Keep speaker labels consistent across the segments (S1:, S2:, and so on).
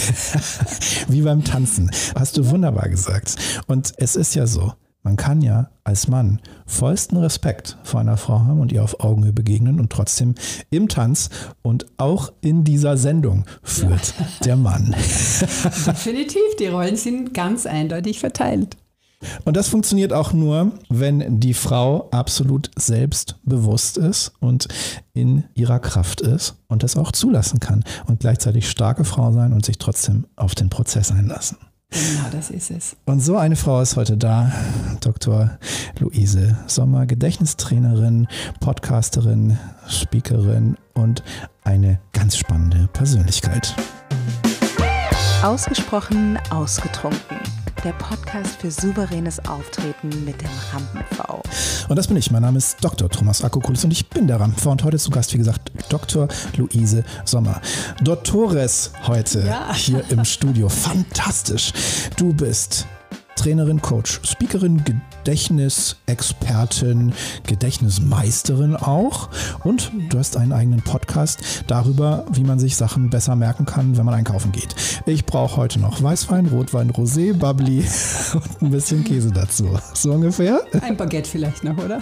S1: Wie beim Tanzen. Hast du wunderbar gesagt. Und es ist ja so, man kann ja als Mann vollsten Respekt vor einer Frau haben und ihr auf Augenhöhe begegnen und trotzdem im Tanz und auch in dieser Sendung führt der Mann.
S2: Definitiv, die Rollen sind ganz eindeutig verteilt.
S1: Und das funktioniert auch nur, wenn die Frau absolut selbstbewusst ist und in ihrer Kraft ist und das auch zulassen kann und gleichzeitig starke Frau sein und sich trotzdem auf den Prozess einlassen.
S2: Genau, das ist es.
S1: Und so eine Frau ist heute da, Dr. Luise Sommer, Gedächtnistrainerin, Podcasterin, Speakerin und eine ganz spannende Persönlichkeit.
S3: Ausgesprochen ausgetrunken. Der Podcast für souveränes Auftreten mit dem Rampen-V.
S1: Und das bin ich. Mein Name ist Dr. Thomas Akokulis und ich bin der Rampen-V. Und heute zu Gast, wie gesagt, Dr. Luise Sommer. Dottores heute hier im Studio. Fantastisch. Du bist Trainerin, Coach, Speakerin, Gedächtnisexpertin, Gedächtnismeisterin auch. Und du hast einen eigenen Podcast darüber, wie man sich Sachen besser merken kann, wenn man einkaufen geht. Ich brauche heute noch Weißwein, Rotwein, Rosé, Bubbly und ein bisschen Käse dazu. So ungefähr?
S2: Ein Baguette vielleicht noch, oder?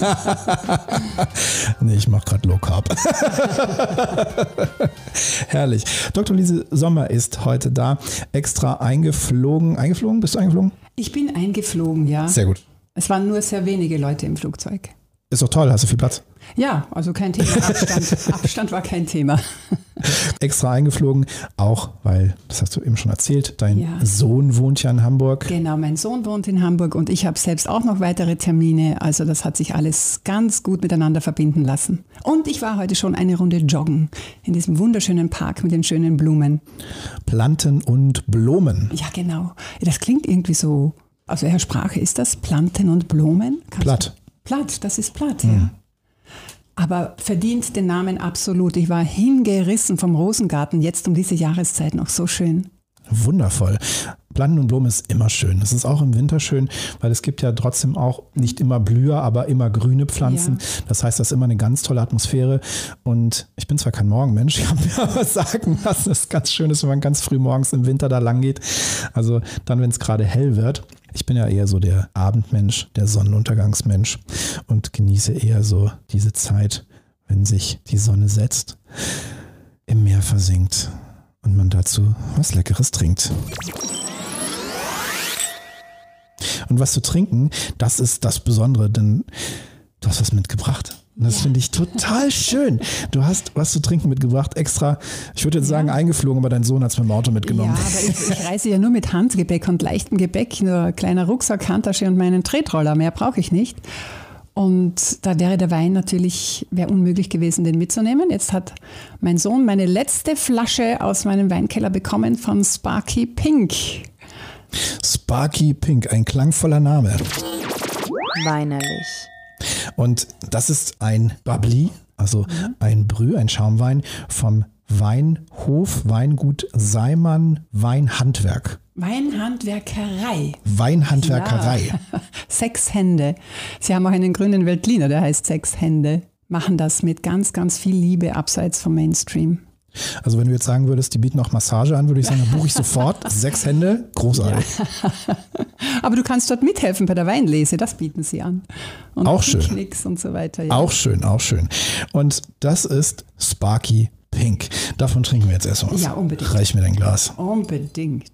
S1: Nee, ich mache gerade Low Carb. Herrlich. Dr. Luise Sommer ist heute da, extra eingeflogen. Eingeflogen? Bist du eingeflogen?
S2: Ich bin eingeflogen, ja.
S1: Sehr gut.
S2: Es waren nur sehr wenige Leute im Flugzeug.
S1: Ist doch toll, hast du viel Platz?
S2: Ja, also kein Thema. Abstand war kein Thema.
S1: Extra eingeflogen, auch weil, das hast du eben schon erzählt, dein Sohn wohnt ja in Hamburg.
S2: Genau, mein Sohn wohnt in Hamburg und ich habe selbst auch noch weitere Termine. Also das hat sich alles ganz gut miteinander verbinden lassen. Und ich war heute schon eine Runde joggen in diesem wunderschönen Park mit den schönen Blumen.
S1: Planten und Blumen.
S2: Ja, genau. Das klingt irgendwie so, aus welcher Sprache ist das? Planten und Blumen?
S1: Platt.
S2: Platt, das ist platt, ja. Aber verdient den Namen absolut. Ich war hingerissen vom Rosengarten, jetzt um diese Jahreszeit noch so schön.
S1: Wundervoll. Planten und Blumen ist immer schön. Es ist auch im Winter schön, weil es gibt ja trotzdem auch nicht immer Blüher, aber immer grüne Pflanzen. Ja. Das heißt, das ist immer eine ganz tolle Atmosphäre. Und ich bin zwar kein Morgenmensch, ich habe mir aber sagen lassen, dass es ganz schön ist, wenn man ganz früh morgens im Winter da lang geht. Also dann, wenn es gerade hell wird. Ich bin ja eher so der Abendmensch, der Sonnenuntergangsmensch und genieße eher so diese Zeit, wenn sich die Sonne setzt, im Meer versinkt und man dazu was Leckeres trinkt. Und was zu trinken, das ist das Besondere, denn du hast was mitgebracht. Und das finde ich total schön. Du hast was zu trinken mitgebracht, extra, ich würde jetzt sagen eingeflogen, aber dein Sohn hat es mit dem Auto mitgenommen.
S2: Ja, aber ich reise ja nur mit Handgepäck und leichtem Gepäck, nur ein kleiner Rucksack, Handtasche und meinen Tretroller, mehr brauche ich nicht. Und da wäre der Wein natürlich, wäre unmöglich gewesen, den mitzunehmen. Jetzt hat mein Sohn meine letzte Flasche aus meinem Weinkeller bekommen von Sparky Pink.
S1: Sparky Pink, ein klangvoller Name.
S3: Weinerlich.
S1: Und das ist ein Bubbly, also ein Brü, ein Schaumwein vom Weinhof, Weingut Seimann, Weinhandwerk.
S2: Weinhandwerkerei.
S1: Weinhandwerkerei.
S2: Ja. 6 Hände. Sie haben auch einen grünen Veltliner, der heißt 6 Hände. Machen das mit ganz, ganz viel Liebe abseits vom Mainstream.
S1: Also wenn du jetzt sagen würdest, die bieten auch Massage an, würde ich sagen, dann buche ich sofort. 6 Hände, großartig.
S2: Ja. Aber du kannst dort mithelfen bei der Weinlese, das bieten sie an. Und
S1: auch schön.
S2: Picknicks und so weiter. Ja.
S1: Auch schön, auch schön. Und das ist Sparky Pink. Davon trinken wir jetzt erstmal was.
S2: Ja, unbedingt.
S1: Reich mir dein Glas.
S2: Unbedingt.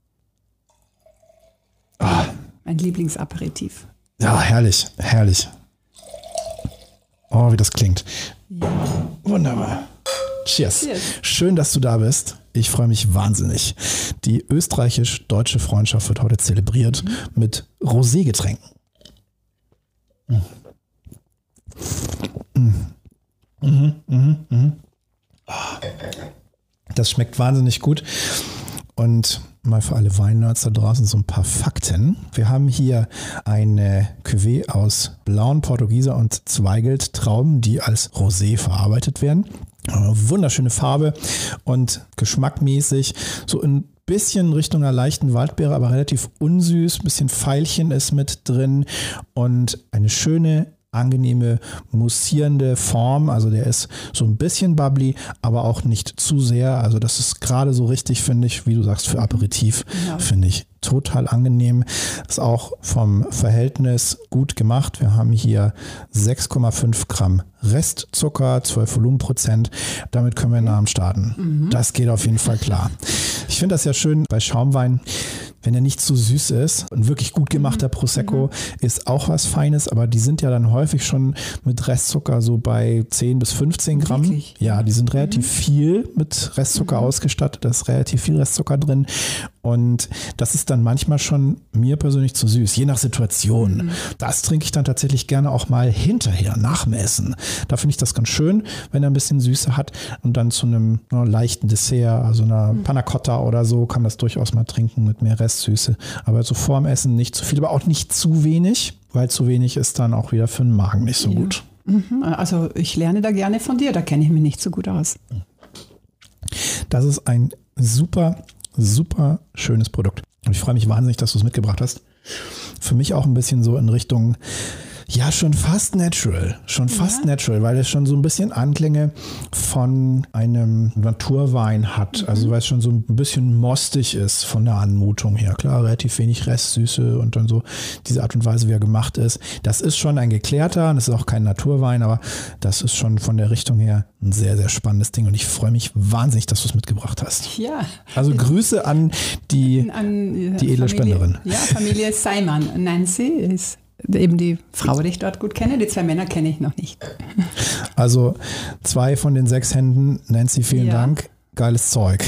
S1: Ah.
S2: Mein Lieblingsaperitif.
S1: Ja, herrlich, herrlich. Oh, wie das klingt.
S2: Ja.
S1: Wunderbar. Cheers. Schön, dass du da bist. Ich freue mich wahnsinnig. Die österreichisch-deutsche Freundschaft wird heute zelebriert mit Rosé-Getränken. Das schmeckt wahnsinnig gut. Und mal für alle Weinnerds da draußen so ein paar Fakten. Wir haben hier eine Cuvée aus blauen Portugieser und Zweigelt-Trauben, die als Rosé verarbeitet werden. Wunderschöne Farbe und geschmackmäßig so ein bisschen Richtung einer leichten Waldbeere, aber relativ unsüß. Ein bisschen Veilchen ist mit drin und eine schöne angenehme, mussierende Form. Also der ist so ein bisschen bubbly, aber auch nicht zu sehr. Also das ist gerade so richtig, finde ich, wie du sagst, für Aperitif, finde ich total angenehm. Ist auch vom Verhältnis gut gemacht. Wir haben hier 6,5 Gramm Restzucker, 12 Volumenprozent. Damit können wir in den Abend starten. Das geht auf jeden Fall klar. Ich finde das ja schön bei Schaumwein, wenn er nicht zu süß ist. Ein wirklich gut gemachter Prosecco ist auch was Feines, aber die sind ja dann häufig schon mit Restzucker so bei 10 bis 15 Gramm.
S2: Wirklich?
S1: Ja, die sind relativ viel mit Restzucker ausgestattet. Da ist relativ viel Restzucker drin. Und das ist dann manchmal schon mir persönlich zu süß, je nach Situation. Das trinke ich dann tatsächlich gerne auch mal hinterher, nach dem Essen. Da finde ich das ganz schön, wenn er ein bisschen Süße hat und dann zu einem leichten Dessert, also einer Panna Cotta oder so, kann das durchaus mal trinken mit mehr Restsüße. Aber so vor dem Essen nicht zu viel, aber auch nicht zu wenig, weil zu wenig ist dann auch wieder für den Magen nicht so gut.
S2: Also ich lerne da gerne von dir, da kenne ich mich nicht so gut aus.
S1: Das ist ein super schönes Produkt. Und ich freue mich wahnsinnig, dass du es mitgebracht hast. Für mich auch ein bisschen so in Richtung, ja, schon fast natural, weil es schon so ein bisschen Anklänge von einem Naturwein hat. Also weil es schon so ein bisschen mostig ist von der Anmutung her. Klar, relativ wenig Restsüße und dann so diese Art und Weise, wie er gemacht ist. Das ist schon ein geklärter, das ist auch kein Naturwein, aber das ist schon von der Richtung her ein sehr, sehr spannendes Ding und ich freue mich wahnsinnig, dass du es mitgebracht hast.
S2: Ja.
S1: Also Grüße an die edle Spenderin.
S2: Ja, Familie Seimann. Nancy ist eben die Frau, die ich dort gut kenne. Die 2 Männer kenne ich noch nicht.
S1: Also 2 von den 6 Händen. Nancy, vielen Dank. Geiles Zeug.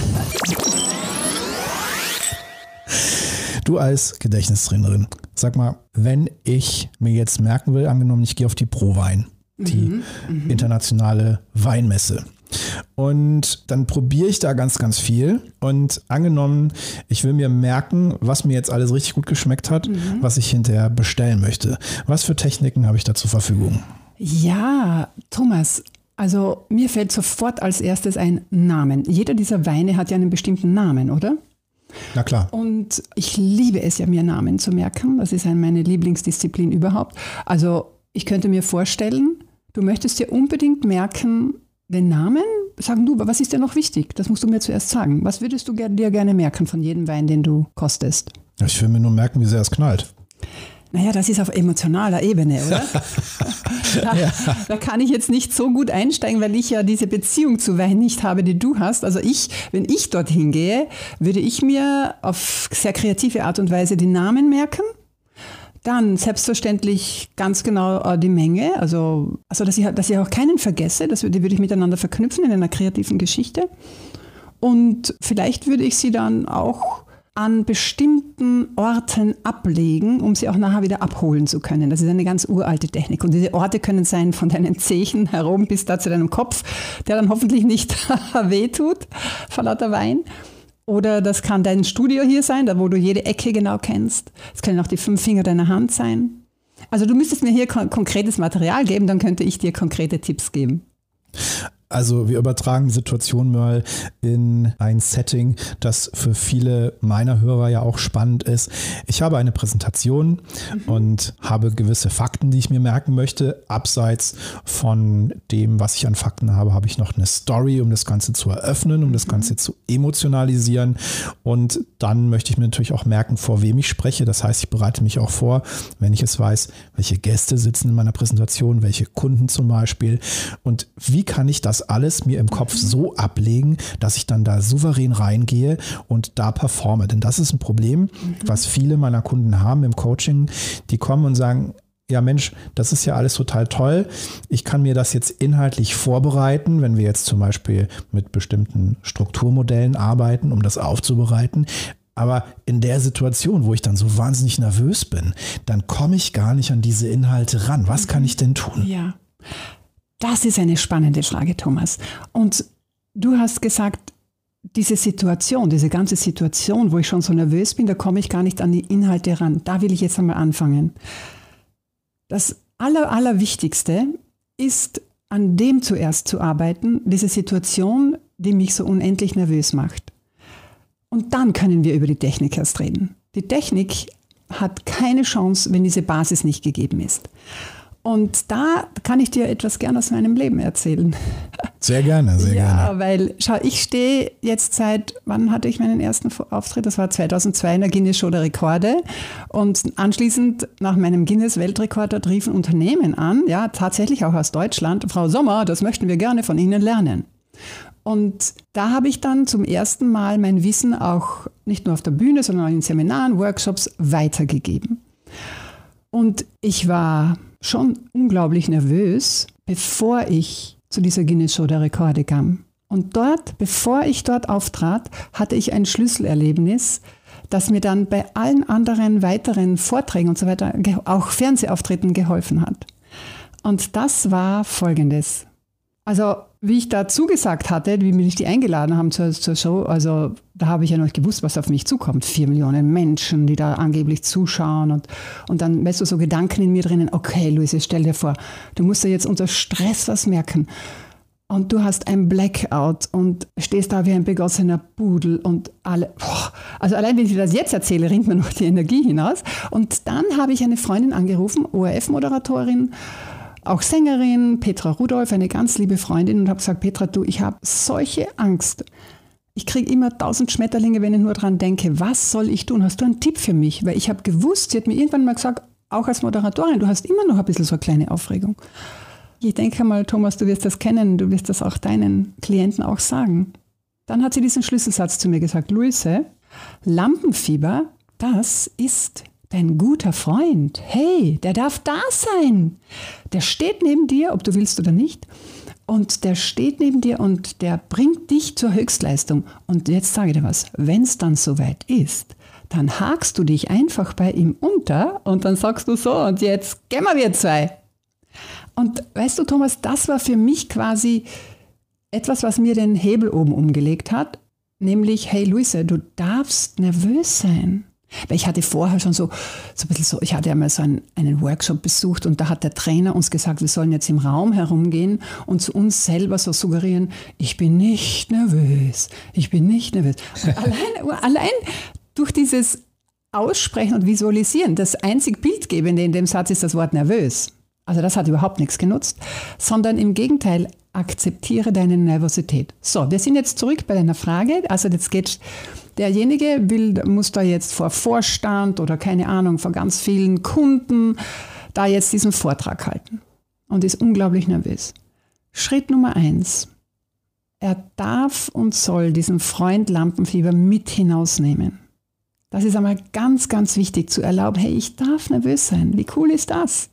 S1: Du als Gedächtnistrainerin, sag mal, wenn ich mir jetzt merken will, angenommen, ich gehe auf die ProWein, die internationale Weinmesse. Und dann probiere ich da ganz, ganz viel. Und angenommen, ich will mir merken, was mir jetzt alles richtig gut geschmeckt hat, was ich hinterher bestellen möchte. Was für Techniken habe ich da zur Verfügung?
S2: Ja, Thomas, also mir fällt sofort als erstes ein Namen. Jeder dieser Weine hat ja einen bestimmten Namen, oder?
S1: Na klar.
S2: Und ich liebe es ja, mir Namen zu merken. Das ist meine Lieblingsdisziplin überhaupt. Also ich könnte mir vorstellen, du möchtest dir unbedingt merken, den Namen, sagen du, was ist dir noch wichtig? Das musst du mir zuerst sagen. Was würdest du dir gerne merken von jedem Wein, den du kostest?
S1: Ich will mir nur merken, wie sehr es knallt.
S2: Naja, das ist auf emotionaler Ebene, oder? Da kann ich jetzt nicht so gut einsteigen, weil ich ja diese Beziehung zu Wein nicht habe, die du hast. Also wenn ich dorthin gehe, würde ich mir auf sehr kreative Art und Weise die Namen merken. Dann selbstverständlich ganz genau die Menge, also dass ich auch keinen vergesse, die würde ich miteinander verknüpfen in einer kreativen Geschichte. Und vielleicht würde ich sie dann auch an bestimmten Orten ablegen, um sie auch nachher wieder abholen zu können. Das ist eine ganz uralte Technik. Und diese Orte können sein von deinen Zehen herum bis da zu deinem Kopf, der dann hoffentlich nicht wehtut vor lauter Wein. Oder das kann dein Studio hier sein, da wo du jede Ecke genau kennst. Es können auch die 5 Finger deiner Hand sein. Also du müsstest mir hier konkretes Material geben, dann könnte ich dir konkrete Tipps geben.
S1: Also wir übertragen die Situation mal in ein Setting, das für viele meiner Hörer ja auch spannend ist. Ich habe eine Präsentation und habe gewisse Fakten, die ich mir merken möchte. Abseits von dem, was ich an Fakten habe, habe ich noch eine Story, um das Ganze zu eröffnen, um das Ganze zu emotionalisieren. Und dann möchte ich mir natürlich auch merken, vor wem ich spreche. Das heißt, ich bereite mich auch vor, wenn ich es weiß, welche Gäste sitzen in meiner Präsentation, welche Kunden zum Beispiel. Und wie kann ich das alles mir im Kopf so ablegen, dass ich dann da souverän reingehe und da performe. Denn das ist ein Problem, was viele meiner Kunden haben im Coaching. Die kommen und sagen, ja Mensch, das ist ja alles total toll. Ich kann mir das jetzt inhaltlich vorbereiten, wenn wir jetzt zum Beispiel mit bestimmten Strukturmodellen arbeiten, um das aufzubereiten. Aber in der Situation, wo ich dann so wahnsinnig nervös bin, dann komme ich gar nicht an diese Inhalte ran. Was kann ich denn tun?
S2: Ja. Das ist eine spannende Frage, Thomas. Und du hast gesagt, diese ganze Situation, wo ich schon so nervös bin, da komme ich gar nicht an die Inhalte ran. Da will ich jetzt einmal anfangen. Das Allerwichtigste ist, an dem zuerst zu arbeiten, diese Situation, die mich so unendlich nervös macht. Und dann können wir über die Technik erst reden. Die Technik hat keine Chance, wenn diese Basis nicht gegeben ist. Und da kann ich dir etwas gern aus meinem Leben erzählen.
S1: Sehr gerne, sehr gerne.
S2: Ja, weil, schau, ich stehe jetzt wann hatte ich meinen ersten Auftritt? Das war 2002 in der Guinness-Show der Rekorde. Und anschließend nach meinem Guinness-Weltrekord dort riefen Unternehmen an, ja, tatsächlich auch aus Deutschland, Frau Sommer, das möchten wir gerne von Ihnen lernen. Und da habe ich dann zum ersten Mal mein Wissen auch nicht nur auf der Bühne, sondern auch in Seminaren, Workshops weitergegeben. Und ich war schon unglaublich nervös, bevor ich zu dieser Guinness-Show der Rekorde kam. Und bevor ich dort auftrat, hatte ich ein Schlüsselerlebnis, das mir dann bei allen anderen weiteren Vorträgen und so weiter, auch Fernsehauftritten geholfen hat. Und das war Folgendes. Also, wie ich da zugesagt hatte, wie mich die eingeladen haben zur Show, also da habe ich ja noch nicht gewusst, was auf mich zukommt. 4 Millionen Menschen, die da angeblich zuschauen und dann, weißt du, so Gedanken in mir drinnen, okay, Luise, stell dir vor, du musst ja jetzt unter Stress was merken und du hast ein Blackout und stehst da wie ein begossener Pudel und also allein, wenn ich dir das jetzt erzähle, rinnt mir noch die Energie hinaus. Und dann habe ich eine Freundin angerufen, ORF-Moderatorin, auch Sängerin, Petra Rudolph, eine ganz liebe Freundin, und habe gesagt, Petra, du, ich habe solche Angst. Ich kriege immer 1000 Schmetterlinge, wenn ich nur dran denke. Was soll ich tun? Hast du einen Tipp für mich? Weil ich habe gewusst, sie hat mir irgendwann mal gesagt, auch als Moderatorin, du hast immer noch ein bisschen so eine kleine Aufregung. Ich denke mal, Thomas, du wirst das kennen, du wirst das auch deinen Klienten auch sagen. Dann hat sie diesen Schlüsselsatz zu mir gesagt, Luise, Lampenfieber, das ist dein guter Freund. Hey, der darf da sein. Der steht neben dir, ob du willst oder nicht. Und der steht neben dir und der bringt dich zur Höchstleistung. Und jetzt sage ich dir was, wenn es dann soweit ist, dann hakst du dich einfach bei ihm unter und dann sagst du so, und jetzt gehen wir zwei. Und weißt du, Thomas, das war für mich quasi etwas, was mir den Hebel oben umgelegt hat, nämlich, hey Luise, du darfst nervös sein. Weil ich hatte vorher schon so ein bisschen so, ich hatte einmal so einen Workshop besucht und da hat der Trainer uns gesagt, wir sollen jetzt im Raum herumgehen und zu uns selber so suggerieren, ich bin nicht nervös, ich bin nicht nervös. Allein durch dieses Aussprechen und Visualisieren, das einzig Bildgebende in dem Satz ist das Wort nervös. Also das hat überhaupt nichts genutzt, sondern im Gegenteil, akzeptiere deine Nervosität. So, wir sind jetzt zurück bei deiner Frage. Also jetzt geht derjenige muss da jetzt vor Vorstand oder keine Ahnung, vor ganz vielen Kunden da jetzt diesen Vortrag halten und ist unglaublich nervös. Schritt Nummer 1. Er darf und soll diesen Freund Lampenfieber mit hinausnehmen. Das ist einmal ganz, ganz wichtig zu erlauben, hey, ich darf nervös sein. Wie cool ist das?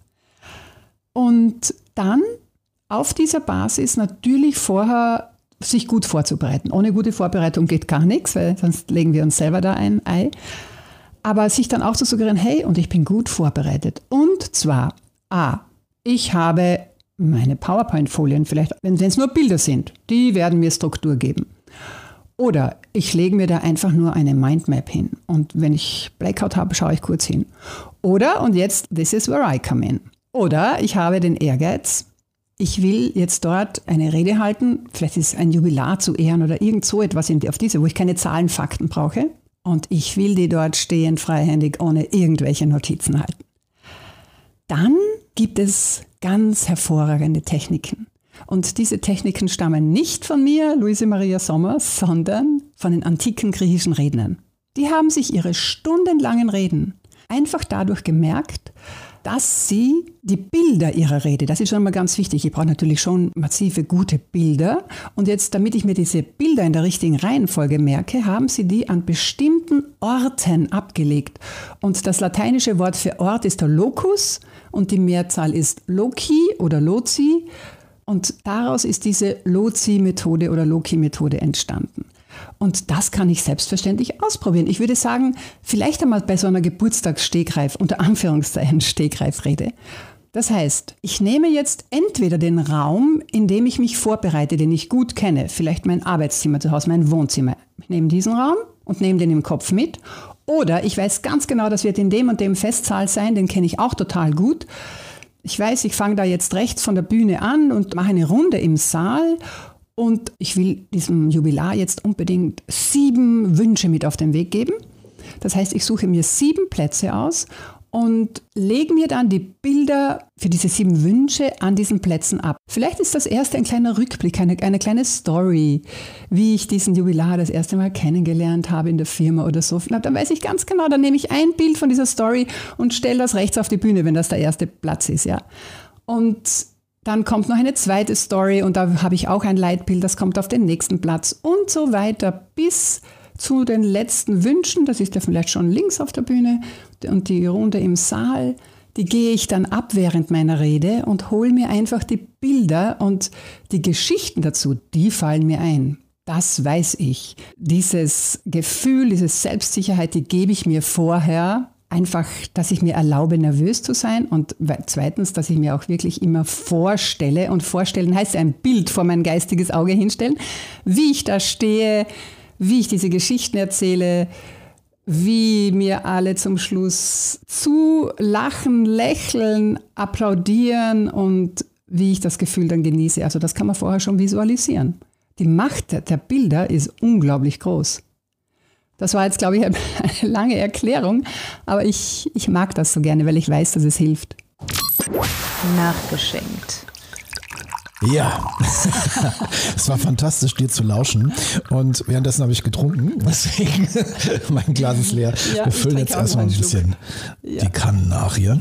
S2: Und dann auf dieser Basis natürlich vorher sich gut vorzubereiten. Ohne gute Vorbereitung geht gar nichts, weil sonst legen wir uns selber da ein Ei. Aber sich dann auch zu suggerieren, hey, und ich bin gut vorbereitet. Und zwar, ich habe meine PowerPoint-Folien, vielleicht, wenn es nur Bilder sind, die werden mir Struktur geben. Oder ich lege mir da einfach nur eine Mindmap hin. Und wenn ich Blackout habe, schaue ich kurz hin. Oder, und jetzt, this is where I come in. Oder ich habe den Ehrgeiz, ich will jetzt dort eine Rede halten, vielleicht ist es ein Jubilar zu ehren oder irgend so etwas auf diese, wo ich keine Zahlen, Fakten brauche. Und ich will die dort stehend, freihändig, ohne irgendwelche Notizen halten. Dann gibt es ganz hervorragende Techniken. Und diese Techniken stammen nicht von mir, Luise Maria Sommer, sondern von den antiken griechischen Rednern. Die haben sich ihre stundenlangen Reden einfach dadurch gemerkt, dass sie die Bilder ihrer Rede, das ist schon mal ganz wichtig, ich brauche natürlich schon massive, gute Bilder. Und jetzt, damit ich mir diese Bilder in der richtigen Reihenfolge merke, haben sie die an bestimmten Orten abgelegt. Und das lateinische Wort für Ort ist der Locus und die Mehrzahl ist Loci oder Loci. Und daraus ist diese Loci-Methode oder Loci-Methode entstanden. Und das kann ich selbstverständlich ausprobieren. Ich würde sagen, vielleicht einmal bei so einer Geburtstagsstegreif, unter Anführungszeichen Stegreifrede. Das heißt, ich nehme jetzt entweder den Raum, in dem ich mich vorbereite, den ich gut kenne, vielleicht mein Arbeitszimmer zu Hause, mein Wohnzimmer. Ich nehme diesen Raum und nehme den im Kopf mit. Oder ich weiß ganz genau, das wird in dem und dem Festsaal sein, den kenne ich auch total gut. Ich weiß, ich fange da jetzt rechts von der Bühne an und mache eine Runde im Saal. Und ich will diesem Jubilar jetzt unbedingt 7 Wünsche mit auf den Weg geben. Das heißt, ich suche mir 7 Plätze aus und lege mir dann die Bilder für diese 7 Wünsche an diesen Plätzen ab. Vielleicht ist das erste ein kleiner Rückblick, eine kleine Story, wie ich diesen Jubilar das erste Mal kennengelernt habe in der Firma oder so. Dann weiß ich ganz genau, dann nehme ich ein Bild von dieser Story und stelle das rechts auf die Bühne, wenn das der erste Platz ist. Ja. Und dann kommt noch eine zweite Story und da habe ich auch ein Leitbild, das kommt auf den nächsten Platz und so weiter bis zu den letzten Wünschen, das ist ja vielleicht schon links auf der Bühne und die Runde im Saal, die gehe ich dann ab während meiner Rede und hole mir einfach die Bilder und die Geschichten dazu, die fallen mir ein. Das weiß ich. Dieses Gefühl, diese Selbstsicherheit, die gebe ich mir vorher, einfach, dass ich mir erlaube, nervös zu sein und zweitens, dass ich mir auch wirklich immer vorstelle und vorstellen heißt ein Bild vor mein geistiges Auge hinstellen, wie ich da stehe, wie ich diese Geschichten erzähle, wie mir alle zum Schluss zulachen, lächeln, applaudieren und wie ich das Gefühl dann genieße. Also das kann man vorher schon visualisieren. Die Macht der Bilder ist unglaublich groß. Das war jetzt, glaube ich, eine lange Erklärung, aber ich mag das so gerne, weil ich weiß, dass es hilft.
S3: Nachgeschenkt.
S1: Ja, es war fantastisch, dir zu lauschen. Und währenddessen habe ich getrunken, deswegen mein Glas ist leer.
S2: Ja,
S1: wir füllen jetzt erstmal ein bisschen die Kannen nach hier.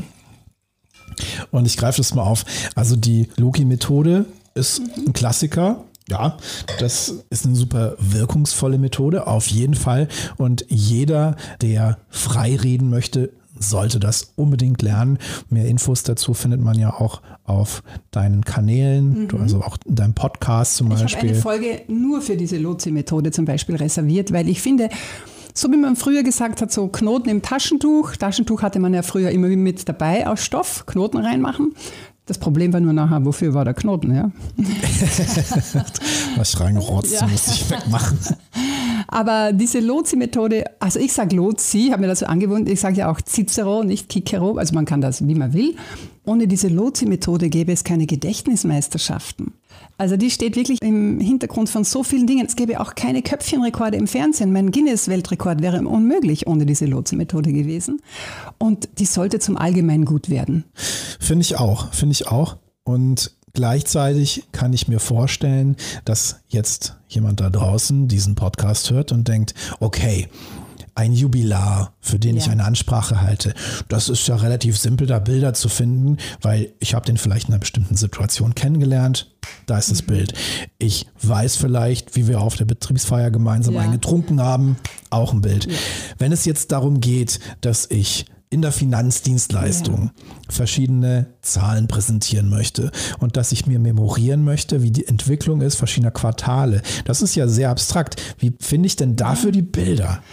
S1: Und ich greife das mal auf. Also die Loki-Methode ist ein Klassiker. Ja, das ist eine super wirkungsvolle Methode, auf jeden Fall. Und jeder, der frei reden möchte, sollte das unbedingt lernen. Mehr Infos dazu findet man ja auch auf deinen Kanälen, also auch in deinem Podcast zum Beispiel.
S2: Ich habe eine Folge nur für diese Lozi-Methode zum Beispiel reserviert, weil ich finde, so wie man früher gesagt hat, so Knoten im Taschentuch. Taschentuch hatte man ja früher immer mit dabei aus Stoff, Knoten reinmachen. Das Problem war nur nachher, wofür war der Knoten, ja?
S1: Was ich reingerotzt, musste ich wegmachen.
S2: Aber diese Lozi-Methode, also ich sage Lozi, habe mir das so angewöhnt, ich sage ja auch Cicero, nicht Cicero, also man kann das, wie man will. Ohne diese Lozi-Methode gäbe es keine Gedächtnismeisterschaften. Also die steht wirklich im Hintergrund von so vielen Dingen. Es gäbe auch keine Köpfchenrekorde im Fernsehen. Mein Guinness-Weltrekord wäre unmöglich ohne diese Lozi-Methode gewesen. Und die sollte zum Allgemeingut werden.
S1: Finde ich auch. Und gleichzeitig kann ich mir vorstellen, dass jetzt jemand da draußen diesen Podcast hört und denkt, okay, ein Jubilar, für den ich eine Ansprache halte. Das ist ja relativ simpel, da Bilder zu finden, weil ich habe den vielleicht in einer bestimmten Situation kennengelernt. Da ist das Bild. Ich weiß vielleicht, wie wir auf der Betriebsfeier gemeinsam eingetrunken haben. Auch ein Bild. Ja. Wenn es jetzt darum geht, dass ich in der Finanzdienstleistung verschiedene Zahlen präsentieren möchte und dass ich mir memorieren möchte, wie die Entwicklung ist verschiedener Quartale. Das ist ja sehr abstrakt. Wie finde ich denn dafür die Bilder?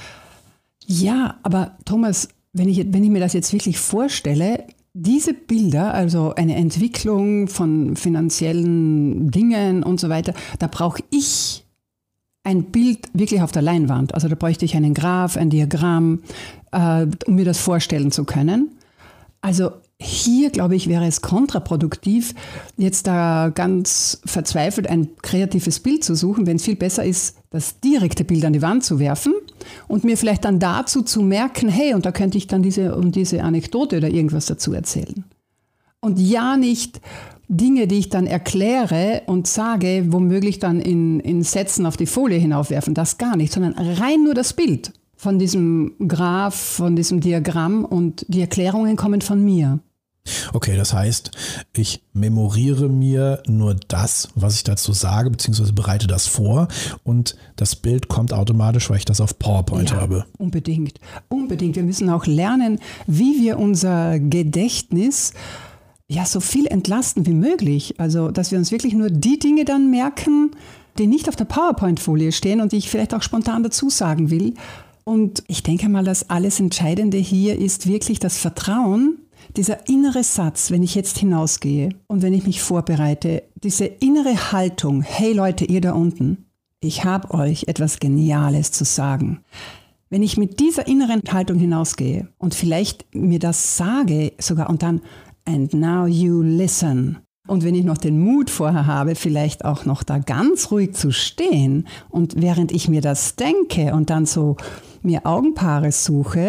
S2: Ja, aber Thomas, wenn ich mir das jetzt wirklich vorstelle, diese Bilder, also eine Entwicklung von finanziellen Dingen und so weiter, da brauche ich ein Bild wirklich auf der Leinwand. Also da bräuchte ich einen Graph, ein Diagramm, um mir das vorstellen zu können. Also hier, glaube ich, wäre es kontraproduktiv, jetzt da ganz verzweifelt ein kreatives Bild zu suchen, wenn es viel besser ist, das direkte Bild an die Wand zu werfen und mir vielleicht dann dazu zu merken, hey, und da könnte ich dann diese Anekdote oder irgendwas dazu erzählen. Und ja, nicht Dinge, die ich dann erkläre und sage, womöglich dann in Sätzen auf die Folie hinaufwerfen, das gar nicht, sondern rein nur das Bild von diesem Graph, von diesem Diagramm und die Erklärungen kommen von mir.
S1: Okay, das heißt, ich memoriere mir nur das, was ich dazu sage, beziehungsweise bereite das vor und das Bild kommt automatisch, weil ich das auf PowerPoint habe.
S2: Unbedingt. Wir müssen auch lernen, wie wir unser Gedächtnis so viel entlasten wie möglich. Also, dass wir uns wirklich nur die Dinge dann merken, die nicht auf der PowerPoint-Folie stehen und die ich vielleicht auch spontan dazu sagen will. Und ich denke mal, das alles Entscheidende hier ist wirklich das Vertrauen, dieser innere Satz, wenn ich jetzt hinausgehe und wenn ich mich vorbereite, diese innere Haltung, hey Leute, ihr da unten, ich habe euch etwas Geniales zu sagen. Wenn ich mit dieser inneren Haltung hinausgehe und vielleicht mir das sage sogar und dann, and now you listen. Und wenn ich noch den Mut vorher habe, vielleicht auch noch da ganz ruhig zu stehen und während ich mir das denke und dann so mir Augenpaare suche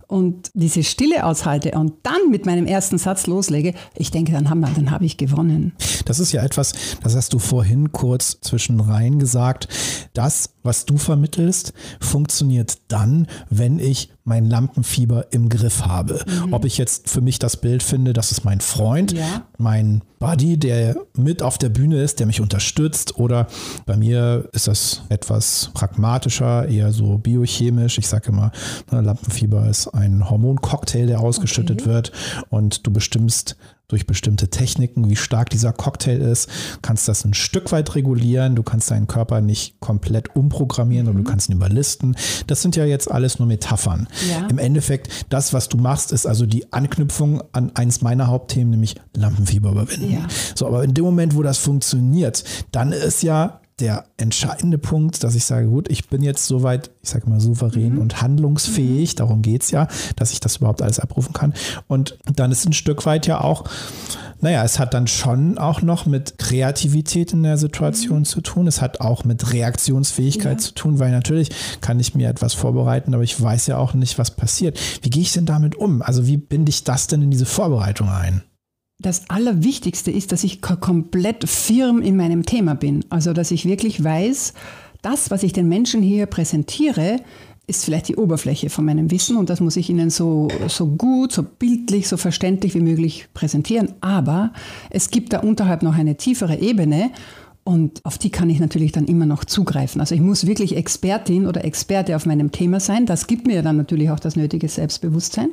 S2: und diese Stille aushalte und dann mit meinem ersten Satz loslege, ich denke, dann habe ich gewonnen.
S1: Das ist ja etwas, das hast du vorhin kurz zwischenrein gesagt. Das, was du vermittelst, funktioniert dann, wenn ich mein Lampenfieber im Griff habe. Ob ich jetzt für mich das Bild finde, das ist mein Freund, mein Buddy, der mit auf der Bühne ist, der mich unterstützt, oder bei mir ist das etwas pragmatischer, eher so biochemisch. Ich sage immer, Lampenfieber ist ein Hormoncocktail, der ausgeschüttet wird, und du bestimmst durch bestimmte Techniken, wie stark dieser Cocktail ist, kannst das ein Stück weit regulieren. Du kannst deinen Körper nicht komplett umprogrammieren, aber du kannst ihn überlisten. Das sind ja jetzt alles nur Metaphern. Ja. Im Endeffekt, das, was du machst, ist also die Anknüpfung an eins meiner Hauptthemen, nämlich Lampenfieber überwinden. Ja. So, aber in dem Moment, wo das funktioniert, dann ist ja der entscheidende Punkt, dass ich sage, gut, ich bin jetzt soweit, ich sage mal souverän und handlungsfähig, darum geht es ja, dass ich das überhaupt alles abrufen kann. Und dann ist ein Stück weit ja auch, es hat dann schon auch noch mit Kreativität in der Situation zu tun. Es hat auch mit Reaktionsfähigkeit zu tun, weil natürlich kann ich mir etwas vorbereiten, aber ich weiß ja auch nicht, was passiert. Wie gehe ich denn damit um? Also wie binde ich das denn in diese Vorbereitung ein?
S2: Das Allerwichtigste ist, dass ich komplett firm in meinem Thema bin. Also, dass ich wirklich weiß, das, was ich den Menschen hier präsentiere, ist vielleicht die Oberfläche von meinem Wissen, und das muss ich ihnen so gut, so bildlich, so verständlich wie möglich präsentieren. Aber es gibt da unterhalb noch eine tiefere Ebene, und auf die kann ich natürlich dann immer noch zugreifen. Also ich muss wirklich Expertin oder Experte auf meinem Thema sein. Das gibt mir dann natürlich auch das nötige Selbstbewusstsein.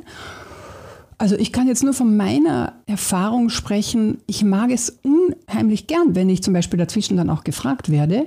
S2: Also ich kann jetzt nur von meiner Erfahrung sprechen. Ich mag es unheimlich gern, wenn ich zum Beispiel dazwischen dann auch gefragt werde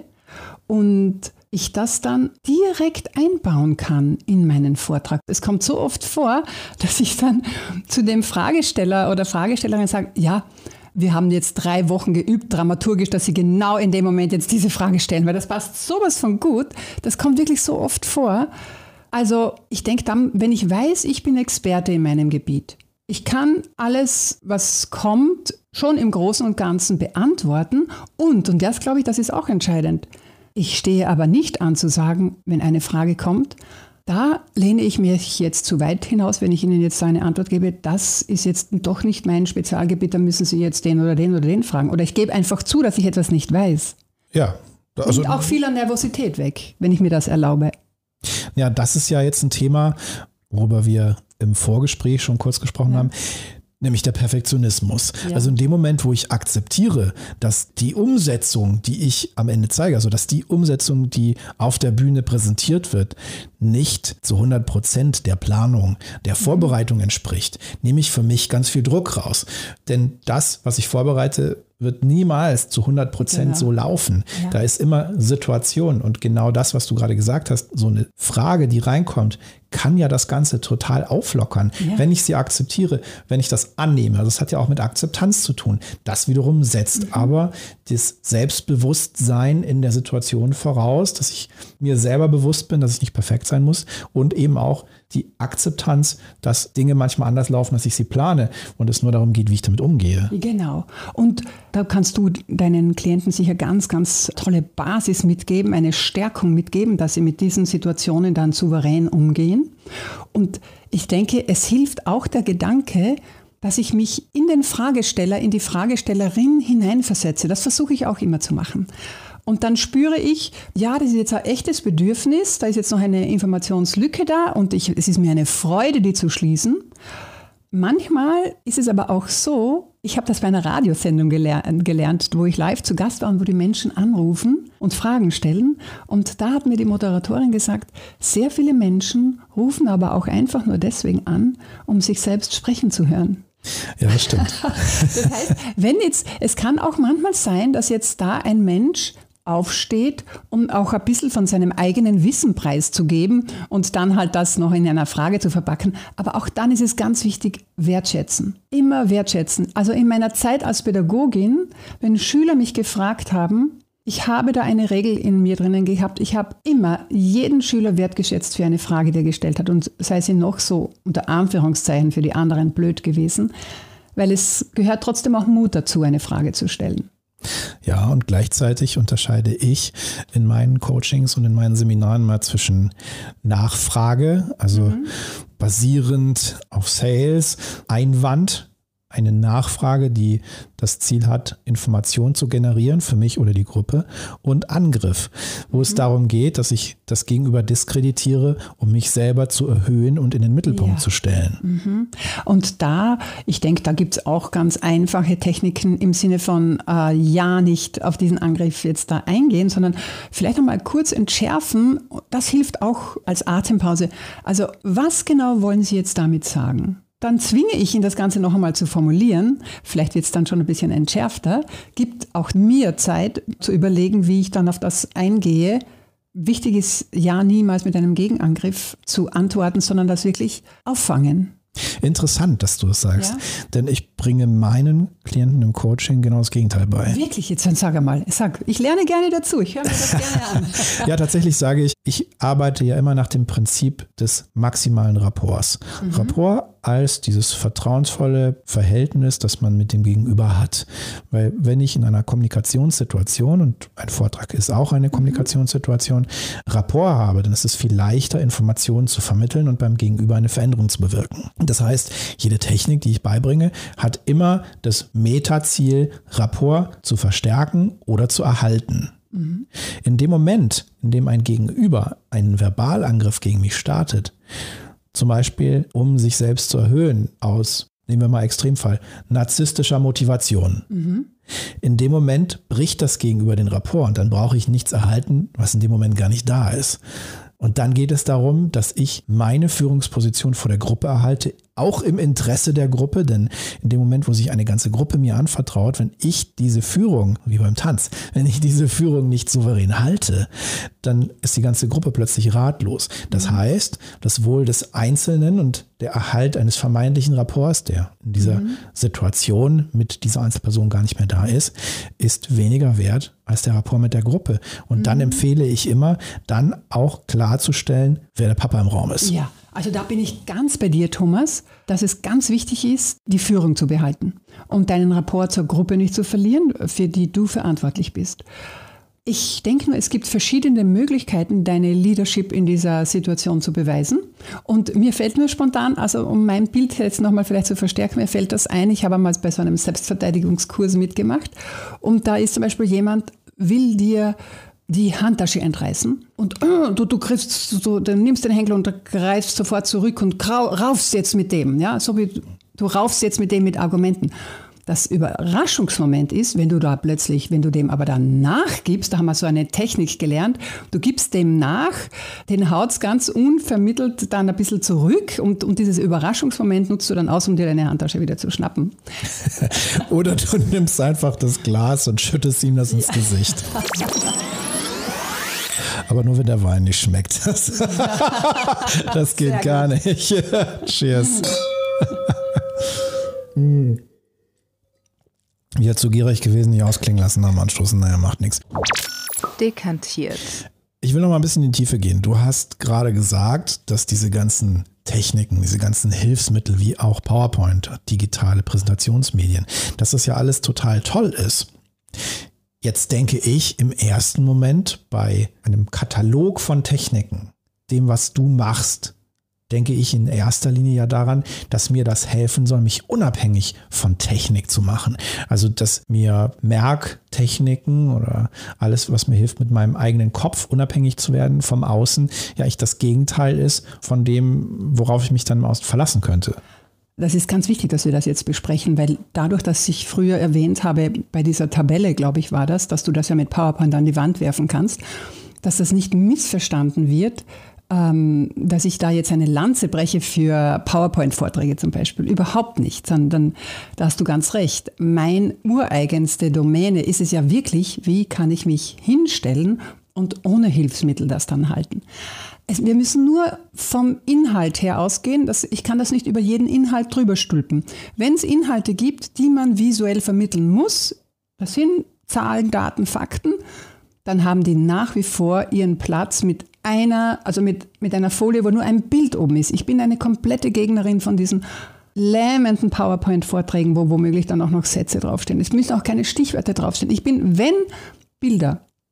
S2: und ich das dann direkt einbauen kann in meinen Vortrag. Es kommt so oft vor, dass ich dann zu dem Fragesteller oder Fragestellerin sage, ja, wir haben jetzt 3 Wochen geübt, dramaturgisch, dass Sie genau in dem Moment jetzt diese Frage stellen, weil das passt sowas von gut. Das kommt wirklich so oft vor. Also ich denke dann, wenn ich weiß, ich bin Experte in meinem Gebiet, ich kann alles, was kommt, schon im Großen und Ganzen beantworten. Und das glaube ich, das ist auch entscheidend. Ich stehe aber nicht an zu sagen, wenn eine Frage kommt, da lehne ich mich jetzt zu weit hinaus, wenn ich Ihnen jetzt so eine Antwort gebe, das ist jetzt doch nicht mein Spezialgebiet, dann müssen Sie jetzt den oder den oder den fragen. Oder ich gebe einfach zu, dass ich etwas nicht weiß.
S1: Ja. Also
S2: nimmt auch viel an Nervosität weg, wenn ich mir das erlaube.
S1: Ja, das ist ja jetzt ein Thema, worüber wir im Vorgespräch schon kurz gesprochen haben, nämlich der Perfektionismus. Ja. Also in dem Moment, wo ich akzeptiere, dass die Umsetzung, die ich am Ende zeige, also dass die Umsetzung, die auf der Bühne präsentiert wird, nicht zu 100% der Planung, der Vorbereitung entspricht, nehme ich für mich ganz viel Druck raus. Denn das, was ich vorbereite, wird niemals zu 100% so laufen. Ja. Da ist immer Situation, und genau das, was du gerade gesagt hast, so eine Frage, die reinkommt, kann ja das Ganze total auflockern, wenn ich sie akzeptiere, wenn ich das annehme. Also das hat ja auch mit Akzeptanz zu tun. Das wiederum setzt aber das Selbstbewusstsein in der Situation voraus, dass ich mir selber bewusst bin, dass ich nicht perfekt sein muss, und eben auch die Akzeptanz, dass Dinge manchmal anders laufen, als ich sie plane, und es nur darum geht, wie ich damit umgehe.
S2: Genau. Und da kannst du deinen Klienten sicher ganz, ganz tolle Basis mitgeben, eine Stärkung mitgeben, dass sie mit diesen Situationen dann souverän umgehen. Und ich denke, es hilft auch der Gedanke, dass ich mich in den Fragesteller, in die Fragestellerin hineinversetze. Das versuche ich auch immer zu machen. Und dann spüre ich, ja, das ist jetzt ein echtes Bedürfnis, da ist jetzt noch eine Informationslücke da, und es ist mir eine Freude, die zu schließen. Manchmal ist es aber auch so, ich habe das bei einer Radiosendung gelernt, wo ich live zu Gast war und wo die Menschen anrufen und Fragen stellen. Und da hat mir die Moderatorin gesagt, sehr viele Menschen rufen aber auch einfach nur deswegen an, um sich selbst sprechen zu hören.
S1: Ja, das stimmt.
S2: Das heißt, es kann auch manchmal sein, dass jetzt da ein Mensch aufsteht, um auch ein bisschen von seinem eigenen Wissen preiszugeben und dann halt das noch in einer Frage zu verpacken. Aber auch dann ist es ganz wichtig, wertschätzen. Immer wertschätzen. Also in meiner Zeit als Pädagogin, wenn Schüler mich gefragt haben, ich habe da eine Regel in mir drinnen gehabt. Ich habe immer jeden Schüler wertgeschätzt für eine Frage, die er gestellt hat. Und sei sie noch so unter Anführungszeichen für die anderen blöd gewesen, weil es gehört trotzdem auch Mut dazu, eine Frage zu stellen.
S1: Ja, und gleichzeitig unterscheide ich in meinen Coachings und in meinen Seminaren mal zwischen Nachfrage, also basierend auf Sales, Einwand, eine Nachfrage, die das Ziel hat, Informationen zu generieren für mich oder die Gruppe, und Angriff, wo es darum geht, dass ich das Gegenüber diskreditiere, um mich selber zu erhöhen und in den Mittelpunkt zu stellen.
S2: Und ich denke, da gibt es auch ganz einfache Techniken im Sinne von nicht auf diesen Angriff jetzt da eingehen, sondern vielleicht nochmal kurz entschärfen. Das hilft auch als Atempause. Also was genau wollen Sie jetzt damit sagen? Dann zwinge ich ihn, das Ganze noch einmal zu formulieren. Vielleicht wird es dann schon ein bisschen entschärfter. Gibt auch mir Zeit zu überlegen, wie ich dann auf das eingehe. Wichtig ist ja niemals mit einem Gegenangriff zu antworten, sondern das wirklich auffangen.
S1: Interessant, dass du das sagst, denn ich bringe meinen Klienten im Coaching genau das Gegenteil bei.
S2: Wirklich? Jetzt dann sag einmal. Ich lerne gerne dazu, ich höre mir das gerne an.
S1: Ja, tatsächlich sage ich arbeite ja immer nach dem Prinzip des maximalen Rapports. Rapport als dieses vertrauensvolle Verhältnis, das man mit dem Gegenüber hat. Weil wenn ich in einer Kommunikationssituation, und ein Vortrag ist auch eine Kommunikationssituation, Rapport habe, dann ist es viel leichter, Informationen zu vermitteln und beim Gegenüber eine Veränderung zu bewirken. Das heißt, jede Technik, die ich beibringe, hat immer das Metaziel, Rapport zu verstärken oder zu erhalten. In dem Moment, in dem ein Gegenüber einen Verbalangriff gegen mich startet, zum Beispiel um sich selbst zu erhöhen aus, nehmen wir mal Extremfall, narzisstischer Motivation. In dem Moment bricht das Gegenüber den Rapport und dann brauche ich nichts erhalten, was in dem Moment gar nicht da ist. Und dann geht es darum, dass ich meine Führungsposition vor der Gruppe erhalte, auch im Interesse der Gruppe, denn in dem Moment, wo sich eine ganze Gruppe mir anvertraut, wenn ich diese Führung, wie beim Tanz, wenn ich diese Führung nicht souverän halte, dann ist die ganze Gruppe plötzlich ratlos. Das heißt, das Wohl des Einzelnen und der Erhalt eines vermeintlichen Rapports, der in dieser Situation mit dieser Einzelperson gar nicht mehr da ist weniger wert als der Rapport mit der Gruppe. Und dann empfehle ich immer, dann auch klarzustellen, wer der Papa im Raum ist.
S2: Ja, also da bin ich ganz bei dir, Thomas, dass es ganz wichtig ist, die Führung zu behalten und deinen Rapport zur Gruppe nicht zu verlieren, für die du verantwortlich bist. Ich denke nur, es gibt verschiedene Möglichkeiten, deine Leadership in dieser Situation zu beweisen. Und mir fällt nur spontan, also um mein Bild jetzt nochmal vielleicht zu verstärken, mir fällt das ein, ich habe einmal bei so einem Selbstverteidigungskurs mitgemacht und da ist zum Beispiel jemand, will dir die Handtasche entreißen und du nimmst den Händler und greifst sofort zurück und raufst jetzt mit dem, ja, so wie du raufst jetzt mit dem mit Argumenten. Das Überraschungsmoment ist, wenn du dem aber dann nachgibst, da haben wir so eine Technik gelernt, du gibst dem nach, den haut's ganz unvermittelt dann ein bisschen zurück und dieses Überraschungsmoment nutzt du dann aus, um dir deine Handtasche wieder zu schnappen.
S1: Oder du nimmst einfach das Glas und schüttest ihm das ins Gesicht. Aber nur, wenn der Wein nicht schmeckt. Das geht gar nicht. Cheers. Ich wäre zu gierig gewesen, nicht ausklingen lassen am Anstoßen. Naja, macht nichts.
S3: Dekantiert.
S1: Ich will noch mal ein bisschen in die Tiefe gehen. Du hast gerade gesagt, dass diese ganzen Techniken, diese ganzen Hilfsmittel wie auch PowerPoint, digitale Präsentationsmedien, dass das ja alles total toll ist. Jetzt denke ich im ersten Moment bei einem Katalog von Techniken, dem, was du machst, denke ich in erster Linie ja daran, dass mir das helfen soll, mich unabhängig von Technik zu machen. Also, dass mir Merktechniken oder alles, was mir hilft, mit meinem eigenen Kopf unabhängig zu werden vom Außen, ja, ich das Gegenteil ist von dem, worauf ich mich dann mal verlassen könnte.
S2: Das ist ganz wichtig, dass wir das jetzt besprechen, weil dadurch, dass ich früher erwähnt habe, bei dieser Tabelle, glaube ich, war das, dass du das ja mit PowerPoint an die Wand werfen kannst, dass das nicht missverstanden wird, dass ich da jetzt eine Lanze breche für PowerPoint-Vorträge zum Beispiel. Überhaupt nicht, sondern da hast du ganz recht. Mein ureigenste Domäne ist es ja wirklich, wie kann ich mich hinstellen und ohne Hilfsmittel das dann halten. Wir müssen nur vom Inhalt her ausgehen. Ich kann das nicht über jeden Inhalt drüber stülpen. Wenn es Inhalte gibt, die man visuell vermitteln muss, das sind Zahlen, Daten, Fakten, dann haben die nach wie vor ihren Platz mit einer Folie, wo nur ein Bild oben ist. Ich bin eine komplette Gegnerin von diesen lähmenden PowerPoint-Vorträgen, wo womöglich dann auch noch Sätze draufstehen. Es müssen auch keine Stichwörter draufstehen. Ich bin, wenn Bilder,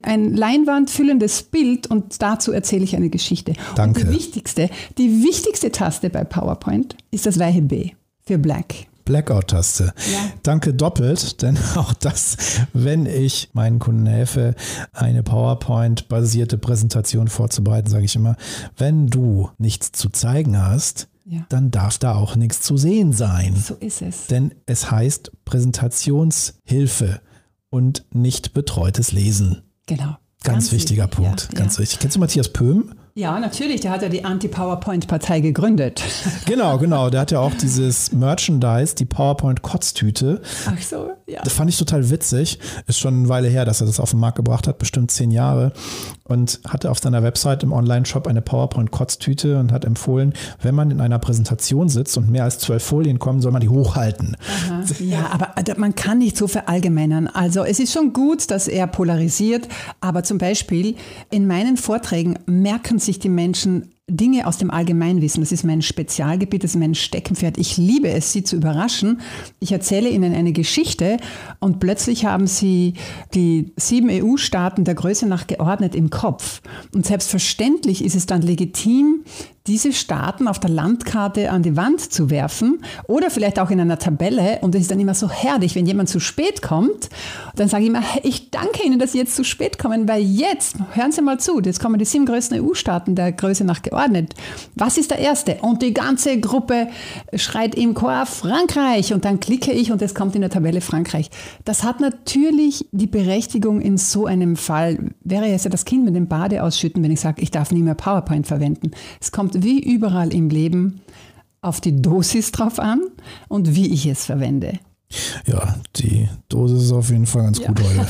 S2: ein leinwandfüllendes Bild und dazu erzähle ich eine Geschichte.
S1: Danke.
S2: Und die wichtigste Taste bei PowerPoint ist das weiche B für Black.
S1: Blackout-Taste. Ja. Danke doppelt, denn auch das, wenn ich meinen Kunden helfe, eine PowerPoint-basierte Präsentation vorzubereiten, sage ich immer, wenn du nichts zu zeigen hast, dann darf da auch nichts zu sehen sein.
S2: So ist es.
S1: Denn es heißt Präsentationshilfe und nicht betreutes Lesen.
S2: Genau.
S1: Ganz wichtiger Punkt. Ganz wichtig. Kennst du Matthias Pöhm?
S2: Ja, natürlich. Der hat ja die Anti-PowerPoint-Partei gegründet.
S1: Genau. Der hat ja auch dieses Merchandise, die PowerPoint-Kotztüte.
S2: Ach so, ja.
S1: Das fand ich total witzig. Ist schon eine Weile her, dass er das auf den Markt gebracht hat, bestimmt 10 Jahre. Und hatte auf seiner Website im Online-Shop eine PowerPoint-Kotztüte und hat empfohlen, wenn man in einer Präsentation sitzt und mehr als 12 Folien kommen, soll man die hochhalten.
S2: Aha. Ja, aber man kann nicht so verallgemeinern. Also es ist schon gut, dass er polarisiert, aber zum Beispiel in meinen Vorträgen merken sich die Menschen Dinge aus dem Allgemeinwissen. Das ist mein Spezialgebiet, das ist mein Steckenpferd. Ich liebe es, sie zu überraschen. Ich erzähle ihnen eine Geschichte und plötzlich haben sie die 7 EU-Staaten der Größe nach geordnet im Kopf. Und selbstverständlich ist es dann legitim, diese Staaten auf der Landkarte an die Wand zu werfen oder vielleicht auch in einer Tabelle. Und es ist dann immer so herrlich, wenn jemand zu spät kommt, dann sage ich immer, ich danke Ihnen, dass Sie jetzt zu spät kommen, weil jetzt, hören Sie mal zu, jetzt kommen die 7 größten EU-Staaten der Größe nach geordnet. Was ist der erste? Und die ganze Gruppe schreit im Chor Frankreich und dann klicke ich und es kommt in der Tabelle Frankreich. Das hat natürlich die Berechtigung in so einem Fall. Wäre jetzt ja das Kind mit dem Bade ausschütten, wenn ich sage, ich darf nie mehr PowerPoint verwenden. Es kommt wie überall im Leben auf die Dosis drauf an und wie ich es verwende.
S1: Ja, die Dosis ist auf jeden Fall ganz gut heute.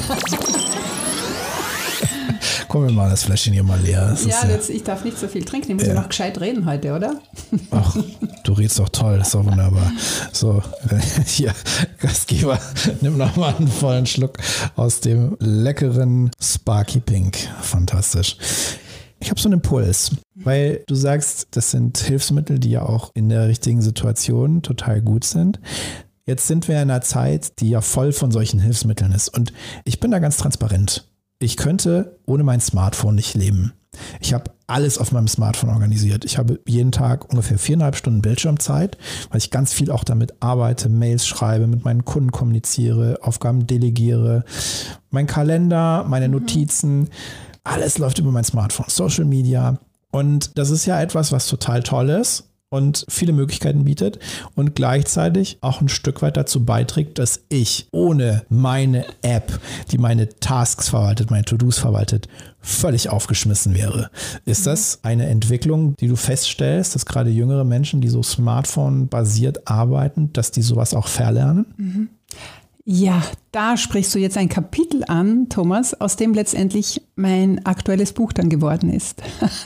S1: Komm, wir machen das Fläschchen hier mal leer.
S2: Ich darf nicht so viel trinken. Ich muss ja noch gescheit reden heute, oder?
S1: Ach, du redest doch toll. Das ist doch wunderbar. So, hier, Gastgeber, nimm noch mal einen vollen Schluck aus dem leckeren Sparky Pink. Fantastisch. Ich habe so einen Impuls, weil du sagst, das sind Hilfsmittel, die ja auch in der richtigen Situation total gut sind. Jetzt sind wir in einer Zeit, die ja voll von solchen Hilfsmitteln ist. Und ich bin da ganz transparent. Ich könnte ohne mein Smartphone nicht leben. Ich habe alles auf meinem Smartphone organisiert. Ich habe jeden Tag ungefähr 4,5 Stunden Bildschirmzeit, weil ich ganz viel auch damit arbeite, Mails schreibe, mit meinen Kunden kommuniziere, Aufgaben delegiere, mein Kalender, meine Notizen. Alles läuft über mein Smartphone, Social Media. Und das ist ja etwas, was total toll ist und viele Möglichkeiten bietet und gleichzeitig auch ein Stück weit dazu beiträgt, dass ich ohne meine App, die meine Tasks verwaltet, meine To-Dos verwaltet, völlig aufgeschmissen wäre. Ist das eine Entwicklung, die du feststellst, dass gerade jüngere Menschen, die so Smartphone-basiert arbeiten, dass die sowas auch verlernen?
S2: Mhm. Ja, da sprichst du jetzt ein Kapitel an, Thomas, aus dem letztendlich mein aktuelles Buch dann geworden ist.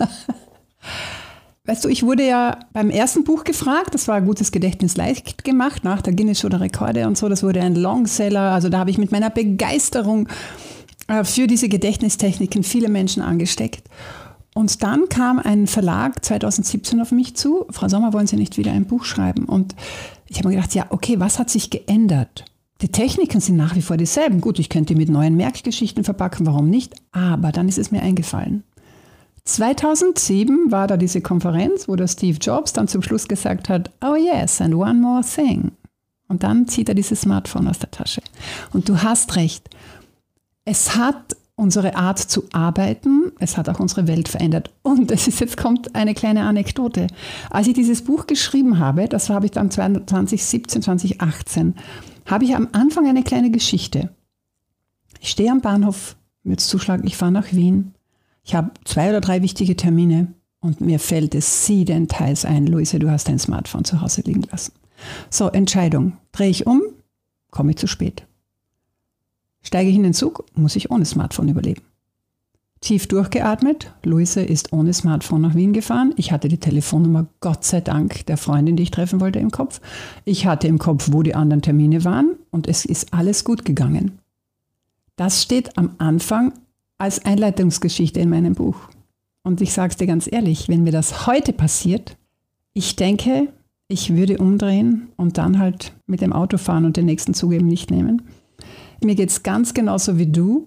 S2: Weißt du, ich wurde ja beim ersten Buch gefragt, das war Gutes Gedächtnis leicht gemacht, nach der Guinness Show der Rekorde und so, das wurde ein Longseller, also da habe ich mit meiner Begeisterung für diese Gedächtnistechniken viele Menschen angesteckt. Und dann kam ein Verlag 2017 auf mich zu, Frau Sommer, wollen Sie nicht wieder ein Buch schreiben? Und ich habe mir gedacht, ja, okay, was hat sich geändert? Die Techniken sind nach wie vor dieselben. Gut, ich könnte die mit neuen Merkgeschichten verpacken, warum nicht? Aber dann ist es mir eingefallen. 2007 war da diese Konferenz, wo der Steve Jobs dann zum Schluss gesagt hat, oh yes, and one more thing. Und dann zieht er dieses Smartphone aus der Tasche. Und du hast recht. Es hat unsere Art zu arbeiten, es hat auch unsere Welt verändert. Und jetzt kommt eine kleine Anekdote. Als ich dieses Buch geschrieben habe, das habe ich dann 2017, 2018, habe ich am Anfang eine kleine Geschichte. Ich stehe am Bahnhof, mir jetzt zuschlagen, ich fahre nach Wien. Ich habe 2 oder 3 wichtige Termine und mir fällt es siedendheiß ein, Luise, du hast dein Smartphone zu Hause liegen lassen. So, Entscheidung. Drehe ich um, komme ich zu spät. Steige ich in den Zug, muss ich ohne Smartphone überleben. Tief durchgeatmet, Luise ist ohne Smartphone nach Wien gefahren. Ich hatte die Telefonnummer, Gott sei Dank, der Freundin, die ich treffen wollte, im Kopf. Ich hatte im Kopf, wo die anderen Termine waren und es ist alles gut gegangen. Das steht am Anfang als Einleitungsgeschichte in meinem Buch. Und ich sage es dir ganz ehrlich, wenn mir das heute passiert, ich denke, ich würde umdrehen und dann halt mit dem Auto fahren und den nächsten Zug eben nicht nehmen. Mir geht es ganz genauso wie du.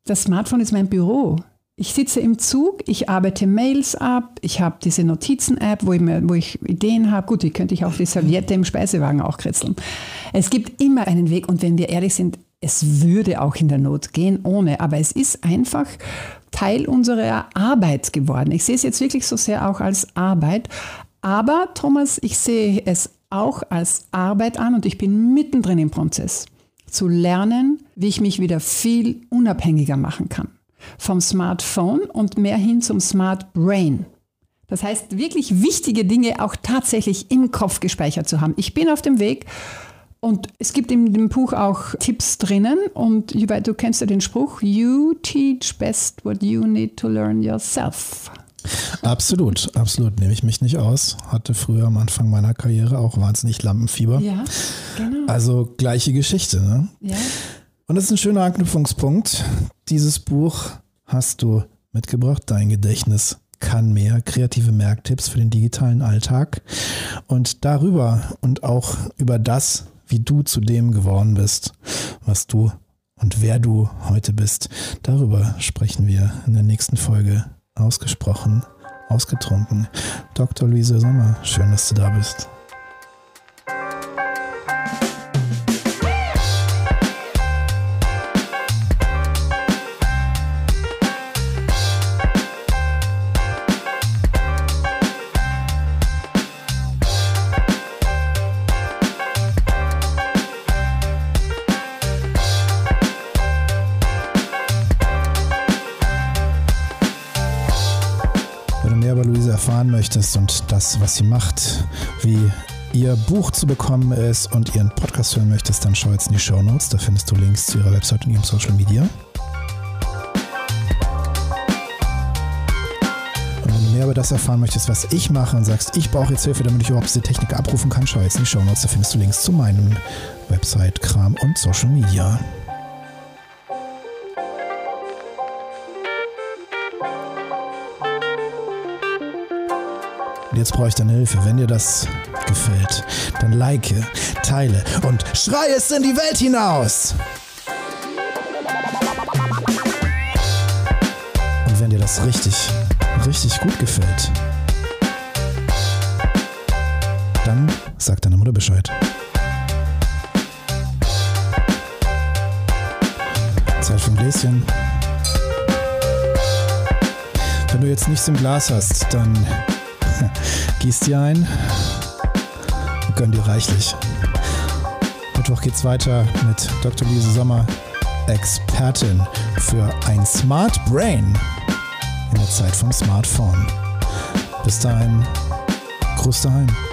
S2: Das Smartphone ist mein Büro. Ich sitze im Zug, ich arbeite Mails ab, ich habe diese Notizen-App, wo ich Ideen habe. Gut, die könnte ich auf die Serviette im Speisewagen auch kritzeln. Es gibt immer einen Weg und wenn wir ehrlich sind, es würde auch in der Not gehen ohne, aber es ist einfach Teil unserer Arbeit geworden. Ich sehe es jetzt wirklich so sehr auch als Arbeit, aber Thomas, ich sehe es auch als Arbeit an und ich bin mittendrin im Prozess, zu lernen, wie ich mich wieder viel unabhängiger machen kann. Vom Smartphone und mehr hin zum Smart Brain. Das heißt, wirklich wichtige Dinge auch tatsächlich im Kopf gespeichert zu haben. Ich bin auf dem Weg und es gibt in dem Buch auch Tipps drinnen und du kennst ja den Spruch, you teach best what you need to learn yourself.
S1: Absolut, nehme ich mich nicht aus. Hatte früher am Anfang meiner Karriere auch wahnsinnig Lampenfieber.
S2: Ja, genau.
S1: Also gleiche Geschichte, ne?
S2: Ja.
S1: Und das ist ein schöner Anknüpfungspunkt. Dieses Buch hast du mitgebracht, Dein Gedächtnis kann mehr, kreative Merktipps für den digitalen Alltag. Und darüber und auch über das, wie du zu dem geworden bist, was du und wer du heute bist, darüber sprechen wir in der nächsten Folge. Ausgesprochen, ausgetrunken. Dr. Luise Sommer, schön, dass du da bist. Erfahren möchtest und das, was sie macht, wie ihr Buch zu bekommen ist und ihren Podcast hören möchtest, dann schau jetzt in die Shownotes, da findest du Links zu ihrer Website und ihrem Social Media. Und wenn du mehr über das erfahren möchtest, was ich mache und sagst, ich brauche jetzt Hilfe, damit ich überhaupt diese Technik abrufen kann, schau jetzt in die Shownotes, da findest du Links zu meinem Website-Kram und Social Media. Und jetzt brauche ich deine Hilfe. Wenn dir das gefällt, dann like, teile und schrei es in die Welt hinaus. Und wenn dir das richtig gut gefällt, dann sag deiner Mutter Bescheid. Zeit für ein Gläschen. Wenn du jetzt nichts im Glas hast, dann gieß dir ein und gönn dir reichlich. Mittwoch geht's weiter mit Dr. Luise Sommer, Expertin für ein Smart Brain in der Zeit vom Smartphone. Bis dahin, Gruß daheim.